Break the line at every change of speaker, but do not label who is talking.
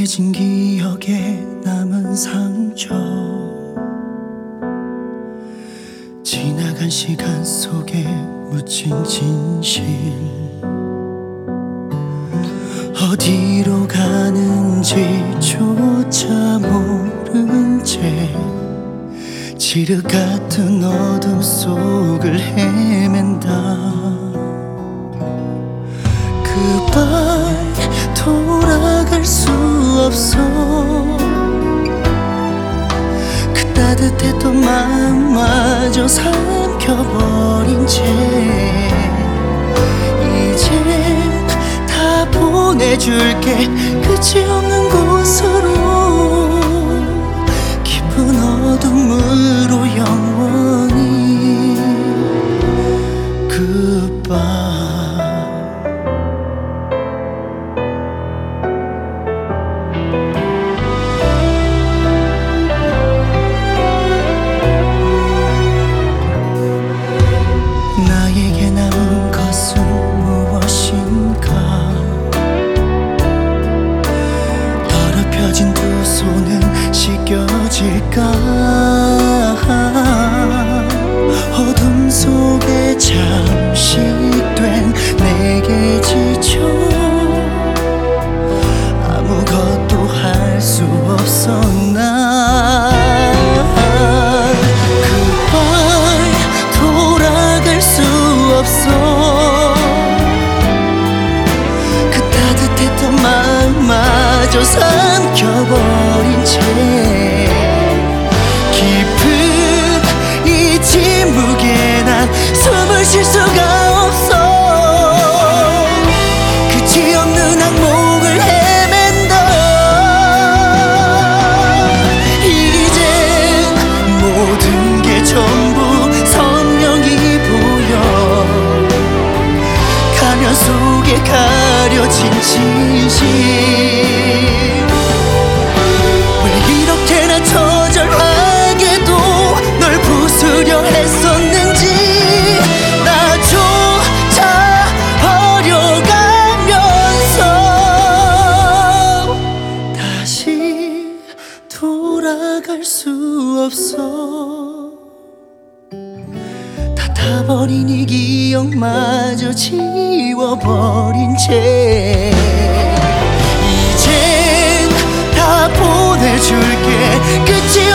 정해진 기억에 남은 상처, 지나간 시간 속에 묻힌 진실, 어디로 가는지조차 모른 채 지륵 같은 어둠 속을 헤맨다. 그 밤 돌아갈 수 없어. 그 따뜻했던 마음마저 삼켜버린 채 이제 다 보내줄게. 끝이 없는 곳으로, 깊은 어둠으로 영원히. Goodbye. 나에게 남은 것은 무엇인가? 더럽혀진 두 손은 씻겨질까? 어둠 속에 잠식된 내게 지쳐 아무것도 할 수 없었나? 그 따뜻했던 마음마저 삼켜버린 채 깊은 이 침묵에 난 숨을 쉴 수가 없어. 끝이 없는 항목을 헤맨다. 이젠 모든 게 전부 선명히 보여. 가면 속에 가려진 진실, 왜 이렇게나 처절하게도 널 부수려 했었는지 나조차 버려가면서 다시 돌아갈 수 없어. 닫아버린 이 기억마저 지워버린 채 이젠 다 보내줄게. 끝이